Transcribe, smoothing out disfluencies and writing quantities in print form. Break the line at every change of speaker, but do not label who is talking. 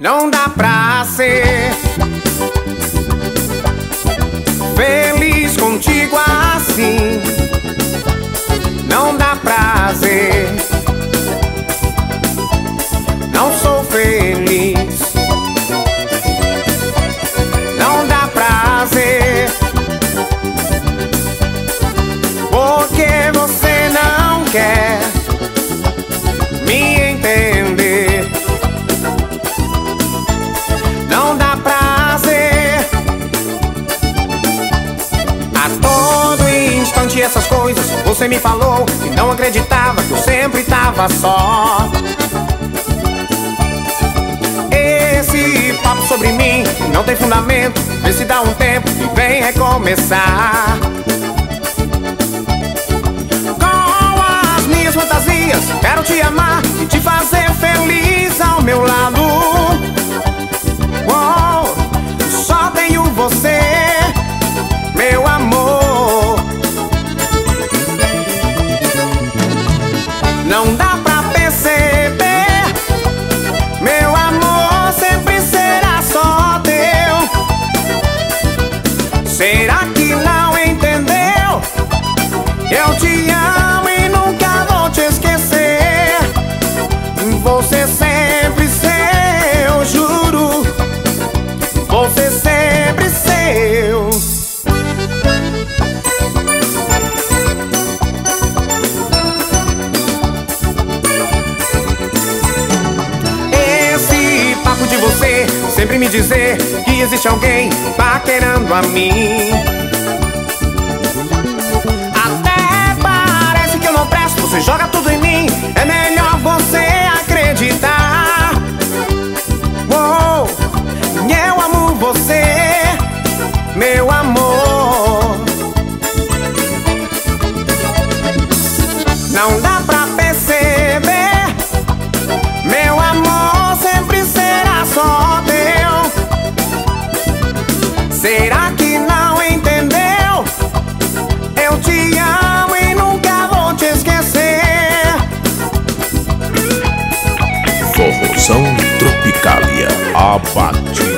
Não dá pra ser feliz contigo assim. Não dá prazer, não sou feliz. Não dá prazer, porque você não quer me entender. Não dá prazer, a todo instante essas coisas você me falou e não acreditava que eu sempre tava só. Esse papo sobre mim não tem fundamento. Vê se dá um tempo e vem recomeçar. Com as minhas fantasias quero te amar e te fazer feliz ao meu lado. Oh, só tenho você, meu amor. Não dá pra perceber, meu amor sempre será só teu. Será que não entendeu? Eu te amo e nunca vou te esquecer. Você sempre seu, juro. Você sempre seu. Esse papo de você sempre me dizer que existe alguém paquerando a mim. Até parece que eu não presto, você joga tudo em mim. É melhor você acreditar. Oh, eu amo você, meu amor. Não dá pra perceber, meu amor sempre será só teu. Será que não entendeu? Eu te amo e nunca vou te esquecer.
Forrozão Tropicália, a batida.